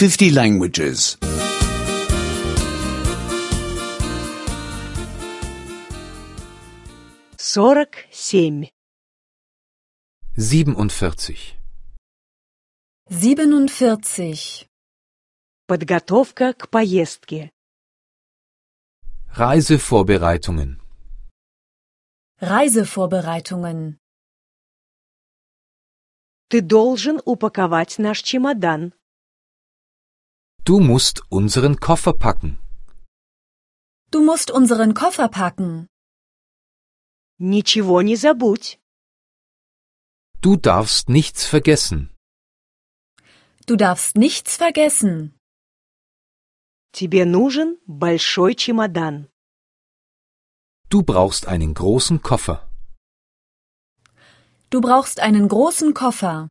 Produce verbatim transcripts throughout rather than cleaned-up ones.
fifty languages. сорок семь. siebenundvierzig. siebenundvierzig. Подготовка к поездке. Reisevorbereitungen. Reisevorbereitungen. Ты должен упаковать наш чемодан. Du musst unseren Koffer packen. Du musst unseren Koffer packen. Ничего не забудь. Du darfst nichts vergessen. Du darfst nichts vergessen. Тебе нужен большой чемодан. Du brauchst einen großen Koffer. Du brauchst einen großen Koffer.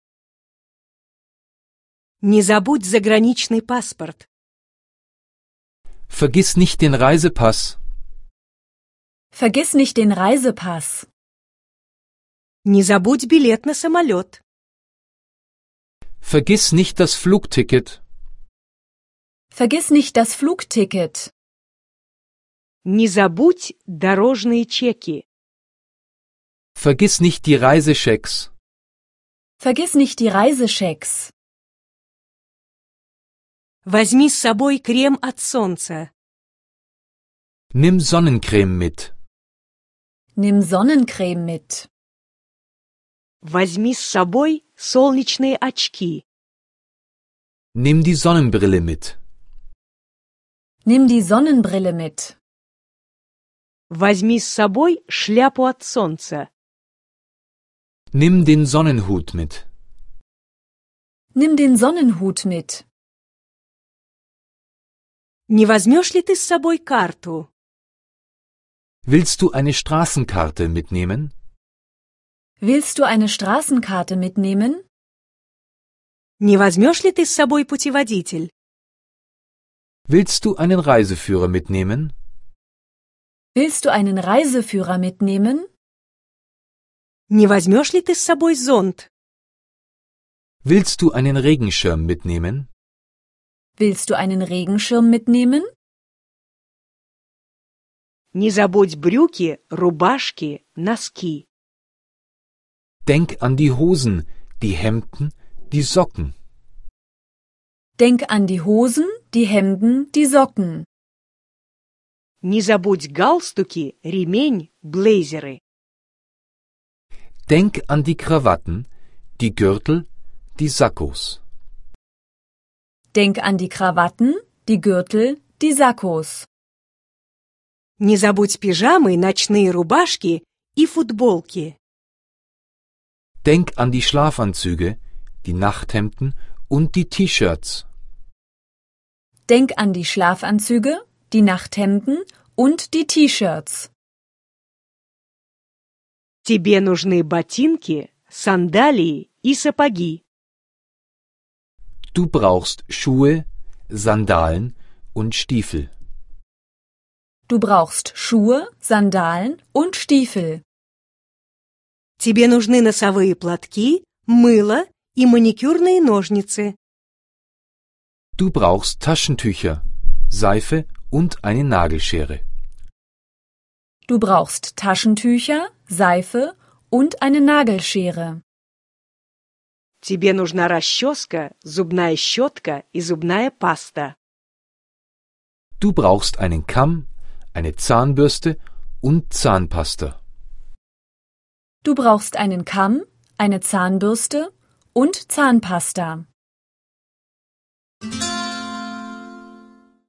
Не забудь заграничный паспорт. Vergiss nicht den Reisepass. Vergiss nicht den Reisepass. Не забудь билет на самолет. Vergiss nicht das Flugticket. Vergiss nicht das Flugticket. Не забудь дорожные чеки. Vergiss nicht die Reisechecks. Vergiss nicht die Reisechecks. Возьми с собой крем от солнца. Nimm Sonnencreme mit. Nimm Sonnencreme mit. Возьми с собой солнечные очки. Nimm die Sonnenbrille mit. Nimm die Sonnenbrille mit. Возьми с собой шляпу от солнца. Nimm den Sonnenhut mit. Nimm den Sonnenhut mit. Не возьмешь ли ты с собой карту? Willst du eine Straßenkarte mitnehmen? Willst du eine Straßenkarte mitnehmen? Не возьмешь ли ты с собой путеводитель? Willst du einen Reiseführer mitnehmen? Willst du einen Reiseführer mitnehmen? Не возьмешь ли ты с собой зонт? Willst du einen Regenschirm mitnehmen? Willst du einen Regenschirm mitnehmen? Не забудь брюки, рубашки, носки. Denk an die Hosen, die Hemden, die Socken. Denk an die Hosen, die Hemden, die Socken. Не забудь галстуки, ремень, блейзеры. Denk an die Krawatten, die Gürtel, die Sakkos. Denk an die Krawatten, die Gürtel, die Sakkos. Не забудь пижамы, ночные рубашки и футболки. Denk an die Schlafanzüge, die Nachthemden und die T-Shirts. Denk an die Schlafanzüge, die Nachthemden und die T-Shirts. Тебе нужны ботинки, сандалии и сапоги. Du brauchst Schuhe, Sandalen und Stiefel. Du brauchst Schuhe, Sandalen und Stiefel. Тебе нужны носовые платки, мыло и маникюрные ножницы. Du brauchst Taschentücher, Seife und eine Nagelschere. Du brauchst Taschentücher, Seife und eine Nagelschere. Тебе нужна расческа, зубная щетка и зубная паста. Du brauchst einen Kamm, eine Zahnbürste und Zahnpasta. Du brauchst einen Kamm, eine Zahnbürste und Zahnpasta.